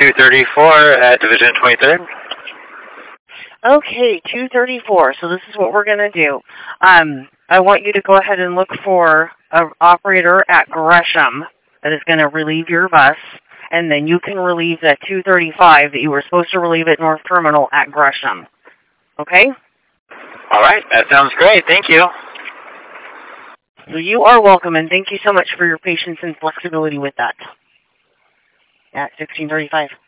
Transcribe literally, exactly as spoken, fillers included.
two thirty-four at Division twenty-third. Okay, two thirty-four. So this is what we're going to do. Um, I want you to go ahead and look for an operator at Gresham that is going to relieve your bus, and then you can relieve that two thirty-five that you were supposed to relieve at North Terminal at Gresham. Okay? All right, that sounds great. Thank you. So you are welcome, and thank you so much for your patience and flexibility with that. At sixteen thirty-five.